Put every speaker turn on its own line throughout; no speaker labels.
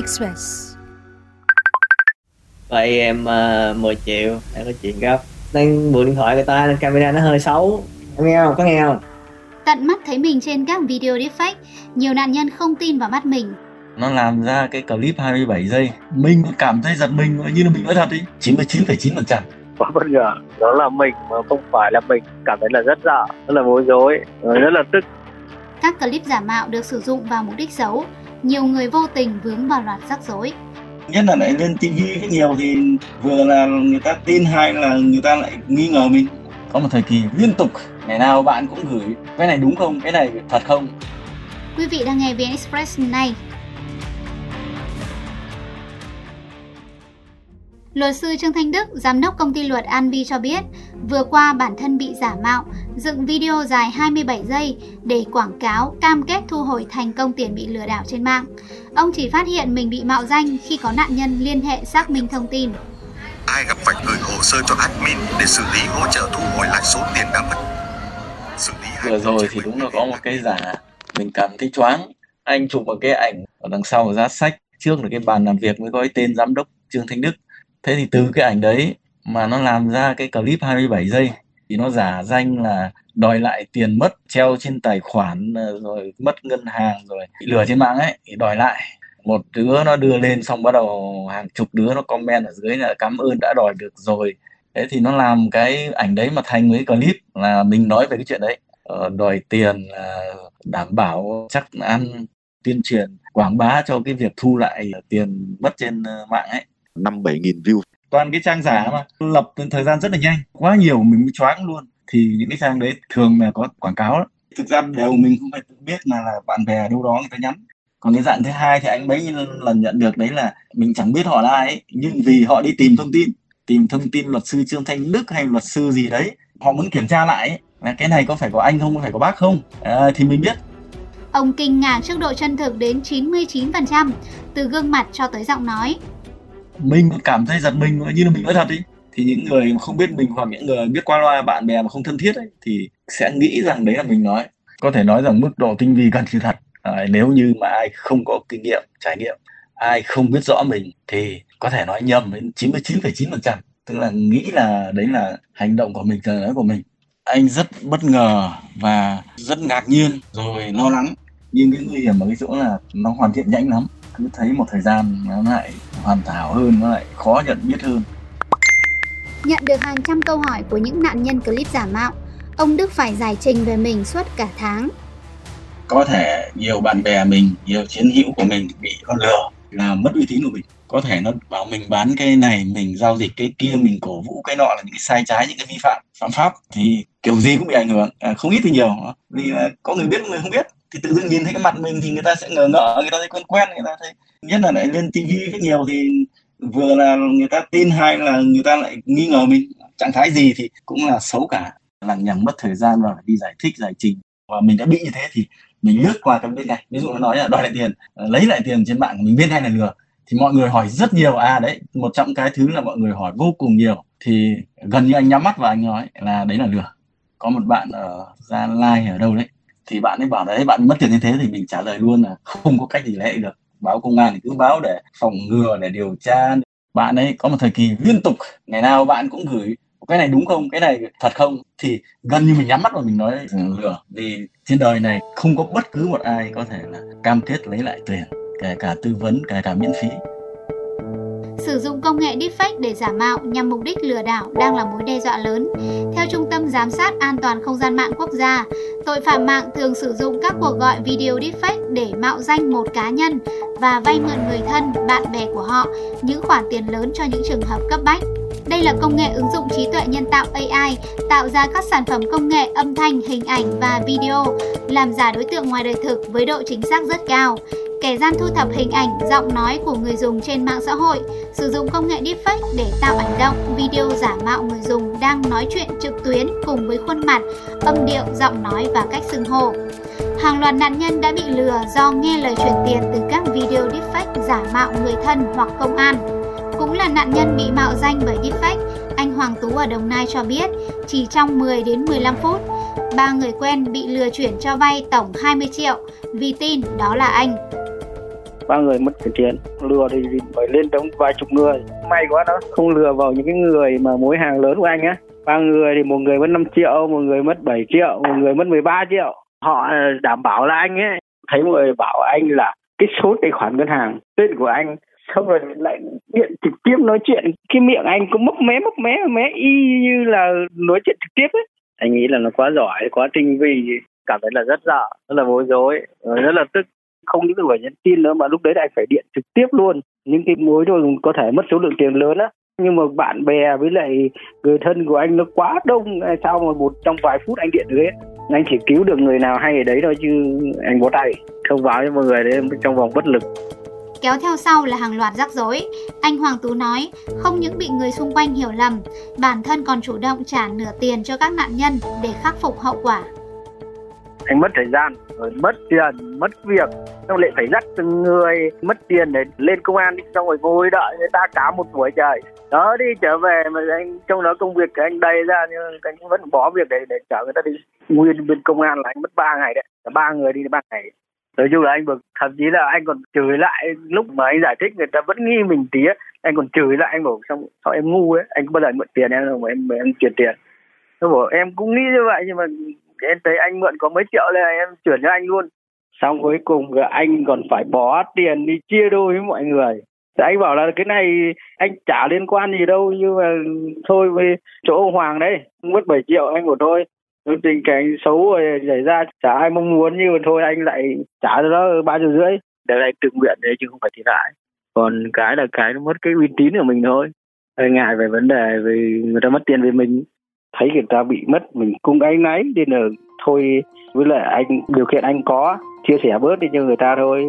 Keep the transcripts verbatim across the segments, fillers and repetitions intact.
Express.
Vậy em uh, mười triệu, em có chuyện gấp. Đang mượn điện thoại người ta nên camera nó hơi xấu. Em nghe không? Có nghe không?
Tận mắt thấy mình trên các video deepfake, nhiều nạn nhân không tin vào mắt mình.
Nó làm ra cái clip hai mươi bảy giây, mình cũng cảm thấy giật mình như là mình nói thật ý. chín mươi chín phẩy chín phần trăm.
Quá bất ngờ, đó là mình mà không phải là mình, cảm thấy là rất sợ, rất là bối rối, rất là tức.
Các clip giả mạo được sử dụng vào mục đích xấu, nhiều người vô tình vướng vào loạt rắc rối.
Nhất là lại lên ti vi cái nhiều thì vừa là người ta tin hay là người ta lại nghi ngờ mình. Có một thời kỳ liên tục, ngày nào bạn cũng gửi cái này đúng không, cái này thật không.
Quý vị đang nghe vê en Express này. Luật sư Trương Thanh Đức, giám đốc công ty luật An Vi cho biết, vừa qua bản thân bị giả mạo, dựng video dài hai mươi bảy giây để quảng cáo, cam kết thu hồi thành công tiền bị lừa đảo trên mạng. Ông chỉ phát hiện mình bị mạo danh khi có nạn nhân liên hệ xác minh thông tin.
Ai gặp phải gửi hồ sơ cho admin để xử lý hỗ trợ thu hồi lại số tiền đã mất. Xử lý
vừa rồi thì đúng là có một cái giả, mình cảm thấy choáng. Anh chụp một cái ảnh ở đằng sau giá sách, trước là cái bàn làm việc mới có cái tên giám đốc Trương Thanh Đức. Thế thì từ cái ảnh đấy mà nó làm ra cái clip hai mươi bảy giây thì nó giả danh là đòi lại tiền mất treo trên tài khoản, rồi mất ngân hàng, rồi bị lừa trên mạng ấy thì đòi lại. Một đứa nó đưa lên xong bắt đầu hàng chục đứa nó comment ở dưới là cảm ơn đã đòi được rồi. Thế thì nó làm cái ảnh đấy mà thành mấy clip là mình nói về cái chuyện đấy, ờ, đòi tiền, đảm bảo chắc ăn, tuyên truyền quảng bá cho cái việc thu lại tiền mất trên mạng ấy.
Năm bảy nghìn view.
Toàn cái trang giả mà lập thời gian rất là nhanh, quá nhiều mình mới choáng luôn. Thì những cái trang đấy thường là có quảng cáo đó. Thực ra đều mình không phải tự biết là, là bạn bè đâu đó người ta nhắn. Còn cái dạng thứ hai thì anh mấy lần nhận được đấy là mình chẳng biết họ là ai ấy, nhưng vì họ đi tìm thông tin, tìm thông tin luật sư Trương Thanh Đức hay luật sư gì đấy, họ muốn kiểm tra lại ấy, là cái này có phải của anh không, có phải của bác không, à, thì mình biết.
Ông kinh ngạc trước độ chân thực đến chín mươi chín phần trăm, từ gương mặt cho tới giọng nói.
Mình cũng cảm thấy giật mình như là mình nói thật ý. Thì những người không biết mình hoặc những người biết qua loa, bạn bè mà không thân thiết ấy, thì sẽ nghĩ rằng đấy là mình nói. Có thể nói rằng mức độ tinh vi gần như thật. À, nếu như mà ai không có kinh nghiệm, trải nghiệm, ai không biết rõ mình thì có thể nói nhầm đến chín mươi chín phẩy chín phần trăm. Tức là nghĩ là đấy là hành động của mình, lời nói của mình. Anh rất bất ngờ và rất ngạc nhiên rồi lo lắng. Nhưng cái nguy hiểm ở cái chỗ là nó hoàn thiện nhanh lắm. Cứ thấy một thời gian nó lại hoàn hảo hơn, nó lại khó nhận biết hơn.
Nhận được hàng trăm câu hỏi của những nạn nhân clip giả mạo, ông Đức phải giải trình về mình suốt cả tháng.
Có thể nhiều bạn bè mình, nhiều chiến hữu của mình bị con lừa, làm mất uy tín của mình. Có thể nó bảo mình bán cái này, mình giao dịch cái kia, mình cổ vũ cái nọ là những cái sai trái, những cái vi phạm, phạm pháp. Thì kiểu gì cũng bị ảnh hưởng, à, không ít thì nhiều. Vì là có người biết, có người không biết. Thì tự dưng nhìn thấy cái mặt mình thì người ta sẽ ngờ ngợ, người ta thấy quen quen, người ta thấy. Nhất là lại lên ti vi cái nhiều thì vừa là người ta tin hay là người ta lại nghi ngờ mình. Trạng thái gì thì cũng là xấu cả. Là nhằm mất thời gian và phải đi giải thích, giải trình. Và mình đã bị như thế thì mình lướt qua cái bên này. Ví dụ nó nói là đòi lại tiền, lấy lại tiền trên mạng, mình biết ngay là lừa. Thì mọi người hỏi rất nhiều. À đấy, một trong cái thứ là mọi người hỏi vô cùng nhiều. Thì gần như anh nhắm mắt và anh nói là đấy là lừa. Có một bạn ở Gia Lai ở đâu đấy, thì bạn ấy bảo đấy, bạn mất tiền như thế thì mình trả lời luôn là không có cách gì lẽ được. Báo công an thì cứ báo để phòng ngừa, để điều tra. Bạn ấy có một thời kỳ liên tục, ngày nào bạn cũng gửi cái này đúng không, cái này thật không, thì gần như mình nhắm mắt và mình nói lừa. Vì trên đời này không có bất cứ một ai có thể là cam kết lấy lại tiền, kể cả tư vấn, kể cả miễn phí.
Sử dụng công nghệ deepfake để giả mạo nhằm mục đích lừa đảo đang là mối đe dọa lớn. Theo Trung tâm Giám sát An toàn Không gian mạng quốc gia, tội phạm mạng thường sử dụng các cuộc gọi video deepfake để mạo danh một cá nhân và vay mượn người thân, bạn bè của họ những khoản tiền lớn cho những trường hợp cấp bách. Đây là công nghệ ứng dụng trí tuệ nhân tạo A I tạo ra các sản phẩm công nghệ âm thanh, hình ảnh và video, làm giả đối tượng ngoài đời thực với độ chính xác rất cao. Kẻ gian thu thập hình ảnh, giọng nói của người dùng trên mạng xã hội, sử dụng công nghệ deepfake để tạo ảnh động, video giả mạo người dùng đang nói chuyện trực tuyến cùng với khuôn mặt, âm điệu, giọng nói và cách xưng hô. Hàng loạt nạn nhân đã bị lừa do nghe lời chuyển tiền từ các video deepfake giả mạo người thân hoặc công an. Cũng là nạn nhân bị mạo danh bởi deepfake, anh Hoàng Tú ở Đồng Nai cho biết chỉ trong mười đến mười lăm phút, ba người quen bị lừa chuyển cho vay tổng hai mươi triệu vì tin đó là anh.
ba người mất tiền. Lừa thì phải lên tới vài chục người. May quá nó không lừa vào những cái người mà mối hàng lớn của anh á. Ba người thì một người mất năm triệu, một người mất bảy triệu, một người mất mười ba triệu. Họ đảm bảo là anh ấy. Thấy một người bảo anh là cái số tài khoản ngân hàng tên của anh, xong rồi lại điện trực tiếp nói chuyện. Cái miệng anh cũng mấp mé mấp mé mé y như là nói chuyện trực tiếp ấy. Anh nghĩ là nó quá giỏi, quá tinh vi, cảm thấy là rất sợ, rất là bối rối, rất là tức. Không những phải nhắn tin nữa mà lúc đấy là anh phải điện trực tiếp luôn. Những cái mối rồi có thể mất số lượng tiền lớn á. Nhưng mà bạn bè với lại người thân của anh nó quá đông, sao mà một trong vài phút anh điện được hết. Anh chỉ cứu được người nào hay ở đấy thôi chứ anh bó tay. Thông báo cho mọi người đấy trong vòng bất lực.
Kéo theo sau là hàng loạt rắc rối. Anh Hoàng Tú nói, không những bị người xung quanh hiểu lầm, bản thân còn chủ động trả nửa tiền cho các nạn nhân để khắc phục hậu quả.
Anh mất thời gian, rồi mất tiền, mất việc, xong lại phải dắt từng người mất tiền để lên công an đi, xong rồi ngồi đợi người ta cả một buổi trời. Đó, đi trở về mà anh trong đó công việc của anh đầy ra nhưng anh vẫn bỏ việc để để chở người ta đi. Nguyên bên công an là anh mất ba ngày đấy, ba người đi ba ngày. Nói chung là anh bực, thậm chí là anh còn chửi lại lúc mà anh giải thích người ta vẫn nghi mình tí ấy. Anh còn chửi lại, anh bảo xong sao em ngu ấy, anh có bao giờ mượn tiền em đâu mà em em chuyển tiền. Tôi bảo em cũng nghĩ như vậy nhưng mà em thấy anh mượn có mấy triệu nên là em chuyển cho anh luôn. Xong cuối cùng anh còn phải bỏ tiền đi chia đôi với mọi người. Thì anh bảo là cái này anh chả liên quan gì đâu, nhưng mà thôi với chỗ ông Hoàng đấy, mất bảy triệu anh bảo thôi. Tình cảnh xấu rồi xảy ra chả ai mong muốn, nhưng mà thôi anh lại trả cho nó ba triệu rưỡi. Để anh tự nguyện đấy chứ không phải thiệt hại. Còn cái là cái nó mất cái uy tín của mình thôi. Hơi ngại về vấn đề vì người ta mất tiền về mình. Thấy người ta bị mất mình cũng áy náy nên là thôi, với lại anh điều kiện anh có chia sẻ bớt đi cho người ta thôi.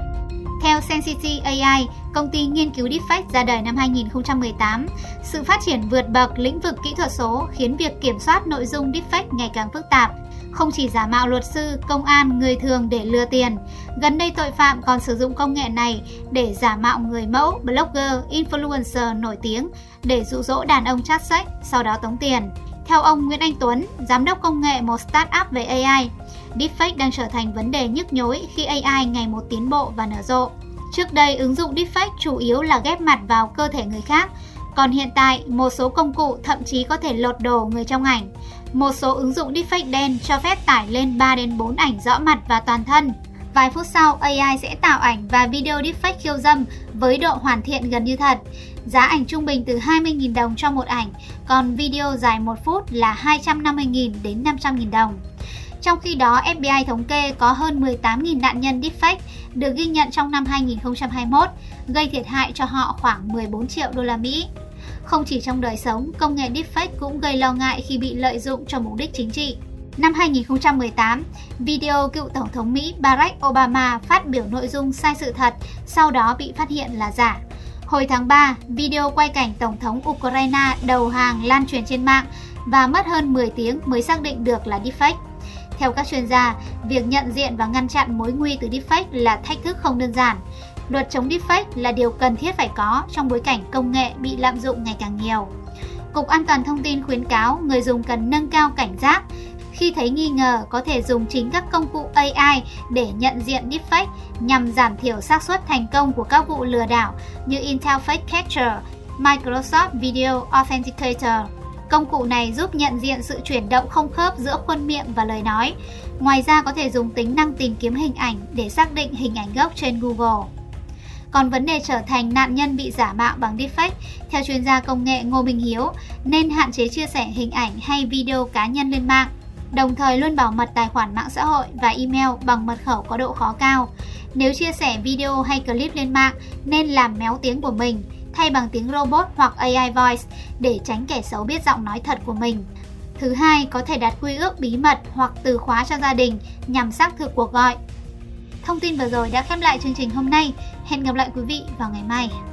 Theo Sensity a i, công ty nghiên cứu deepfake ra đời năm hai nghìn không trăm mười tám, sự phát triển vượt bậc lĩnh vực kỹ thuật số khiến việc kiểm soát nội dung deepfake ngày càng phức tạp. Không chỉ giả mạo luật sư, công an, người thường để lừa tiền, gần đây tội phạm còn sử dụng công nghệ này để giả mạo người mẫu, blogger, influencer nổi tiếng để dụ dỗ đàn ông chat sex, sau đó tống tiền. Theo ông Nguyễn Anh Tuấn, giám đốc công nghệ một startup về a i, deepfake đang trở thành vấn đề nhức nhối khi a i ngày một tiến bộ và nở rộ. Trước đây, ứng dụng deepfake chủ yếu là ghép mặt vào cơ thể người khác, còn hiện tại, một số công cụ thậm chí có thể lột đồ người trong ảnh. Một số ứng dụng deepfake đen cho phép tải lên ba đến bốn ảnh rõ mặt và toàn thân. Vài phút sau, a i sẽ tạo ảnh và video deepfake khiêu dâm với độ hoàn thiện gần như thật. Giá ảnh trung bình từ hai mươi nghìn đồng cho một ảnh, còn video dài một phút là hai trăm năm mươi nghìn đến năm trăm nghìn đồng. Trong khi đó, ép bê i thống kê có hơn mười tám nghìn nạn nhân deepfake được ghi nhận trong năm hai nghìn không trăm hai mươi mốt, gây thiệt hại cho họ khoảng mười bốn triệu đô la Mỹ. Không chỉ trong đời sống, công nghệ deepfake cũng gây lo ngại khi bị lợi dụng cho mục đích chính trị. Năm hai nghìn không trăm mười tám, video cựu Tổng thống Mỹ Barack Obama phát biểu nội dung sai sự thật, sau đó bị phát hiện là giả. Hồi tháng ba, video quay cảnh Tổng thống Ukraine đầu hàng lan truyền trên mạng và mất hơn mười tiếng mới xác định được là deepfake. Theo các chuyên gia, việc nhận diện và ngăn chặn mối nguy từ deepfake là thách thức không đơn giản. Luật chống deepfake là điều cần thiết phải có trong bối cảnh công nghệ bị lạm dụng ngày càng nhiều. Cục An toàn Thông tin khuyến cáo người dùng cần nâng cao cảnh giác. Khi thấy nghi ngờ, có thể dùng chính các công cụ a i để nhận diện deepfake nhằm giảm thiểu xác suất thành công của các vụ lừa đảo như Intel Fake Catcher, Microsoft Video Authenticator. Công cụ này giúp nhận diện sự chuyển động không khớp giữa khuôn miệng và lời nói. Ngoài ra có thể dùng tính năng tìm kiếm hình ảnh để xác định hình ảnh gốc trên Google. Còn vấn đề trở thành nạn nhân bị giả mạo bằng deepfake, theo chuyên gia công nghệ Ngô Minh Hiếu, nên hạn chế chia sẻ hình ảnh hay video cá nhân lên mạng. Đồng thời luôn bảo mật tài khoản mạng xã hội và email bằng mật khẩu có độ khó cao. Nếu chia sẻ video hay clip lên mạng, nên làm méo tiếng của mình, thay bằng tiếng robot hoặc a i voice để tránh kẻ xấu biết giọng nói thật của mình. Thứ hai, có thể đặt quy ước bí mật hoặc từ khóa cho gia đình nhằm xác thực cuộc gọi. Thông tin vừa rồi đã khép lại chương trình hôm nay. Hẹn gặp lại quý vị vào ngày mai.